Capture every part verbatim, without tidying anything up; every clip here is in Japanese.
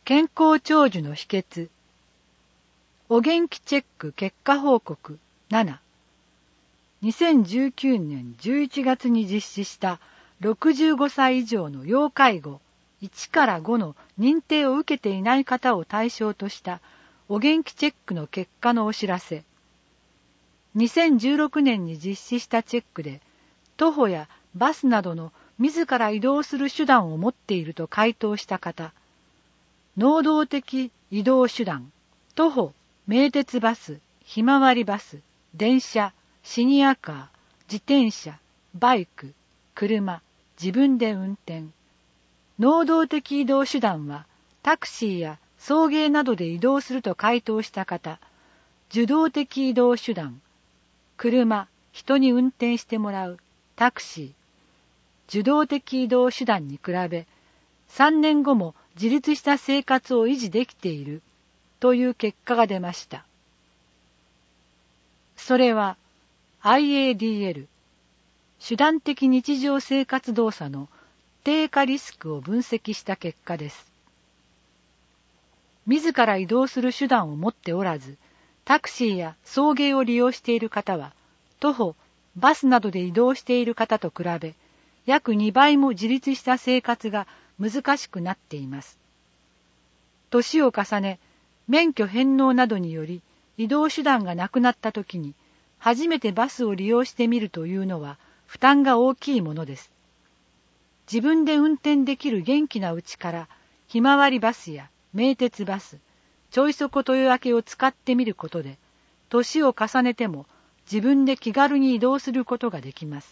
健康長寿の秘訣。お元気チェック結果報告なな。にせんじゅうきゅうねんじゅういちがつに実施したろくじゅうごさい以上の要介護いちからごの認定を受けていない方を対象としたお元気チェックの結果のお知らせ。にせんじゅうろくねんに実施したチェックで、徒歩やバスなどの自ら移動する手段を持っていると回答した方、能動的移動手段、徒歩、名鉄バス、ひまわりバス、電車、シニアカー、自転車、バイク、車、自分で運転。能動的移動手段は、タクシーや送迎などで移動すると回答した方、受動的移動手段、車、人に運転してもらう、タクシー、受動的移動手段に比べ、さんねんごも自立した生活を維持できているという結果が出ました。それは アイエーディーエル、手段的日常生活動作の低下リスクを分析した結果です。自ら移動する手段を持っておらず、タクシーや送迎を利用している方は、徒歩、バスなどで移動している方と比べ、約にばいも自立した生活が難しくなっています。年を重ね、免許返納などにより移動手段がなくなったときに、初めてバスを利用してみるというのは負担が大きいものです。自分で運転できる元気なうちから、ひまわりバスや名鉄バス、ちょいそこ豊明を使ってみることで、年を重ねても自分で気軽に移動することができます。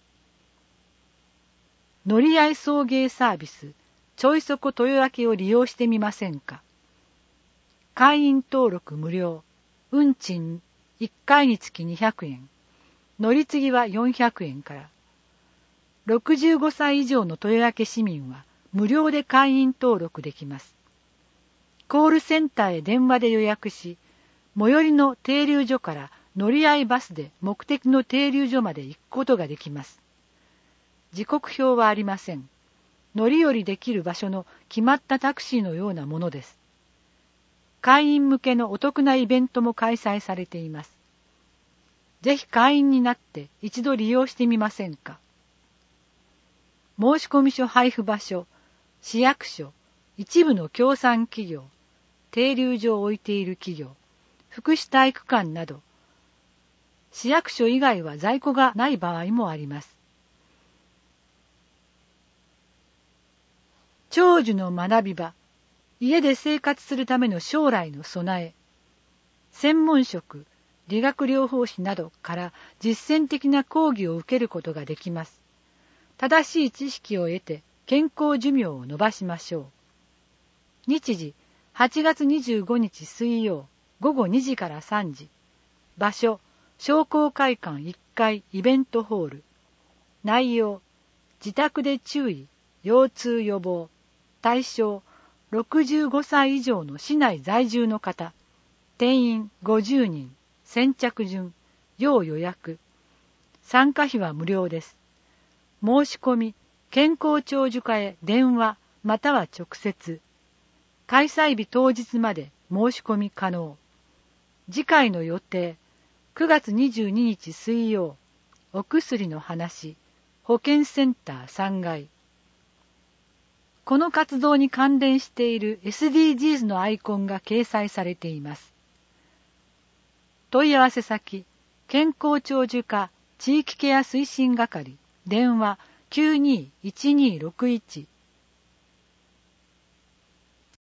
乗り合い送迎サービス、ちょいそこ豊明を利用してみませんか。会員登録無料、運賃いっかいにつきにひゃくえん、乗り継ぎはよんひゃくえんから。ろくじゅうごさい以上の豊明市民は無料で会員登録できます。コールセンターへ電話で予約し、最寄りの停留所から乗り合いバスで目的の停留所まで行くことができます。時刻表はありません。乗り降りできる場所の決まったタクシーのようなものです。会員向けのお得なイベントも開催されています。ぜひ会員になって一度利用してみませんか。申込書配布場所、市役所、一部の協賛企業、停留所を置いている企業、福祉体育館など、市役所以外は在庫がない場合もあります。長寿の学び場、家で生活するための将来の備え、専門職、理学療法士などから実践的な講義を受けることができます。正しい知識を得て健康寿命を延ばしましょう。日時、はちがつにじゅうごにち水曜、ごごにじからさんじ。場所、商工会館いっかいイベントホール。内容、自宅で注意、腰痛予防。対象、ろくじゅうごさい以上の市内在住の方。定員ごじゅうにん。先着順。要予約。参加費は無料です。申し込み、健康長寿課へ電話または直接。開催日当日まで申し込み可能。次回の予定、くがつにじゅうににち水曜、お薬の話、保健センターさんがい。この活動に関連している エスディージーズ のアイコンが掲載されています。問い合わせ先、健康長寿課地域ケア推進係、電話 きゅうにーいちにーろくいち